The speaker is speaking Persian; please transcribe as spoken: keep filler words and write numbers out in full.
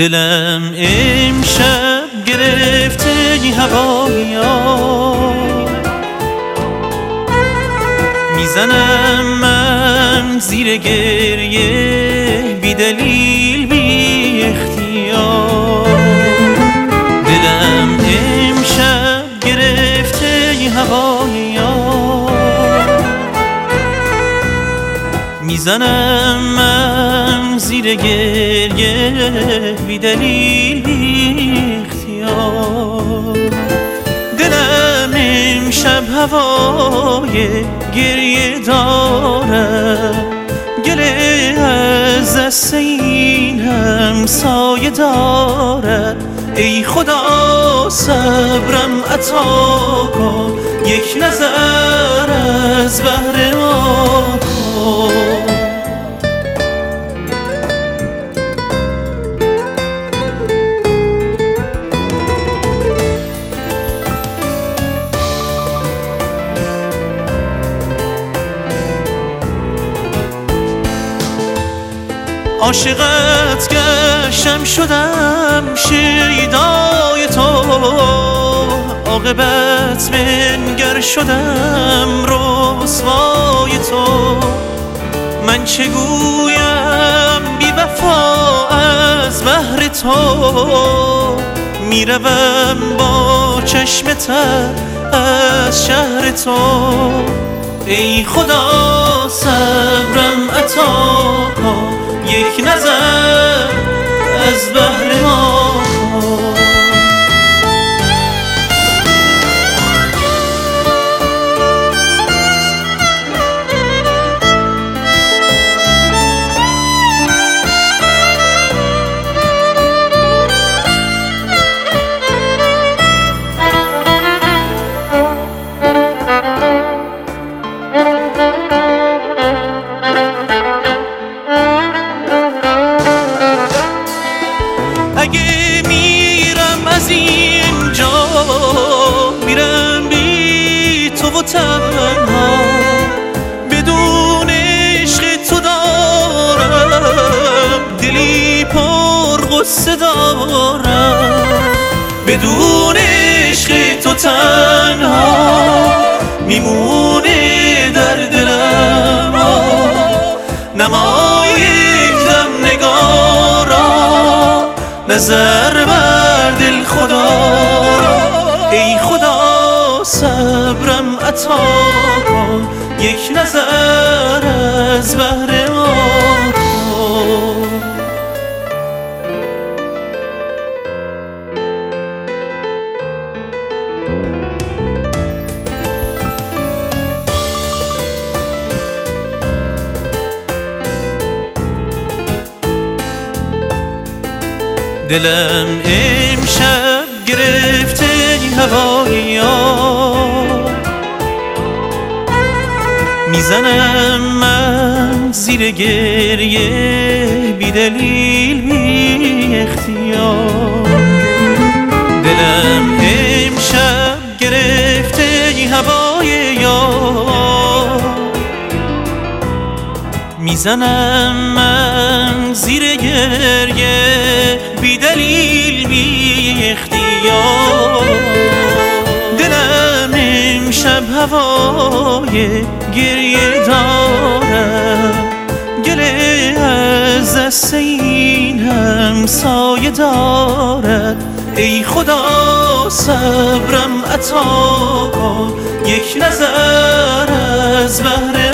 دلم امشب گرفته هوایا، میزنم من زیر گریه بی دلیل بی اختیار. دلم امشب گرفته هوایا، میزنم من زیر گریه بی دلیل بی اختیار. دلم امشب هوای گریه داره، گله از دست این همسایه داره. ای خدا صبرم عطا کن، یک نظر از بهر ما کن. عاشقت گشتم شدم شیدای تو، عاقبت منگر شدم رسوای تو. من چه گویم بی وفا از بهر تو، میروم با چشم تر از شهر تو. ای خدا صبرم عطا کن، یک نظر از بهر ما کن. اگه میرم از اینجا، میرم بی تو و تنها، بدون عشق تو دارم دلی پر غصه دارم. بدون عشق تو تنها میمونه در دلم، نمای یکدم نگارا، نظر بر دل خدا. ای خدا صبرم عطا کن، یک نظر از بهر ما کن. دلم امشب گرفته هوایا، میزنم من زیر گریه بی دلیل بی اختیار. دلم امشب گرفته هوایا، میزنم من زیر گریه بی دلیل بی اختیار. دلم امشب هوای گریه داره، گله از دست این همسایه داره. ای خدا صبرم عطا کن، یک نظر از بهر